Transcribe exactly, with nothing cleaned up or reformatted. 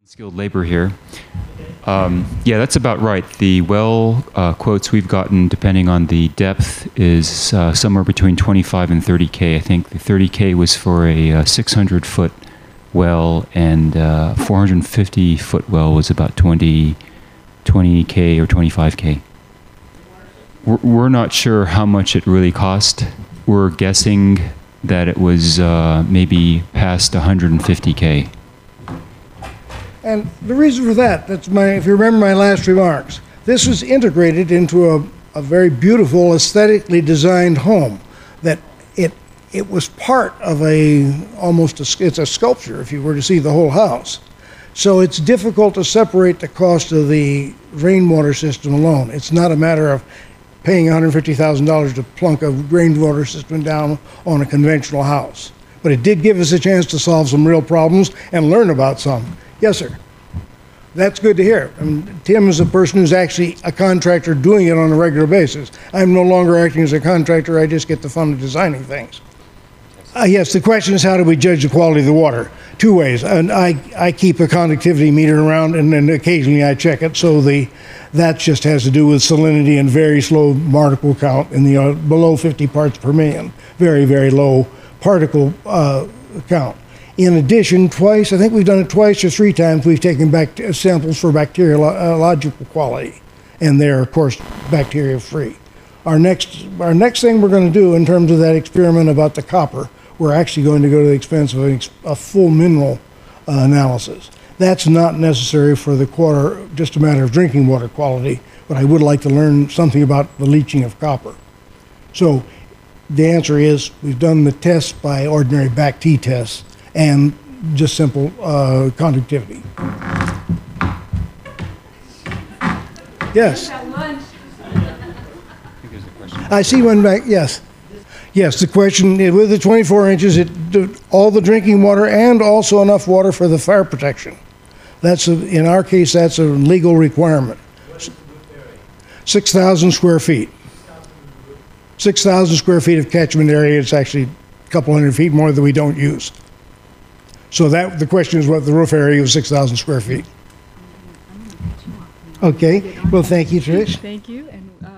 Skilled labor here. Um, yeah, that's about right. The well uh, quotes we've gotten, depending on the depth, is uh, somewhere between twenty-five and thirty K. I think the thirty K was for a uh, six hundred foot well, and uh, four hundred fifty foot well was about twenty K or twenty-five K. We're, we're not sure how much it really cost. We're guessing that it was uh, maybe past one hundred fifty K. And the reason for that, that's my, if you remember my last remarks, this was integrated into a, a very beautiful, aesthetically designed home. That it it was part of a, almost a, it's a sculpture if you were to see the whole house. So it's difficult to separate the cost of the rainwater system alone. It's not a matter of paying one hundred fifty thousand dollars to plunk a rainwater system down on a conventional house. But it did give us a chance to solve some real problems and learn about some. Yes, sir. That's good to hear. And Tim is a person who's actually a contractor doing it on a regular basis. I'm no longer acting as a contractor. I just get the fun of designing things. Uh, yes, the question is, how do we judge the quality of the water? Two ways. And I, I keep a conductivity meter around, and then occasionally I check it. So the that just has to do with salinity and very slow particle count in the uh, below fifty parts per million. Very, very low particle uh, count. In addition, twice, I think we've done it twice or three times, we've taken back samples for bacteriological quality, and they're, of course, bacteria-free. Our next, our next thing we're going to do in terms of that experiment about the copper, we're actually going to go to the expense of a, a full mineral uh, analysis. That's not necessary for the water, just a matter of drinking water quality, but I would like to learn something about the leaching of copper. So the answer is, we've done the tests by ordinary B A C T tests, and just simple uh, conductivity. Yes. I see one back, yes. Yes, the question, with the twenty-four inches, it, all the drinking water and also enough water for the fire protection. That's, a, in our case, that's a legal requirement. six thousand square feet. six thousand square feet of catchment area. It's actually a couple hundred feet more than we don't use. So that the question is what the roof area was six thousand square feet. Okay. Well, thank you, Trish. Thank you. And, uh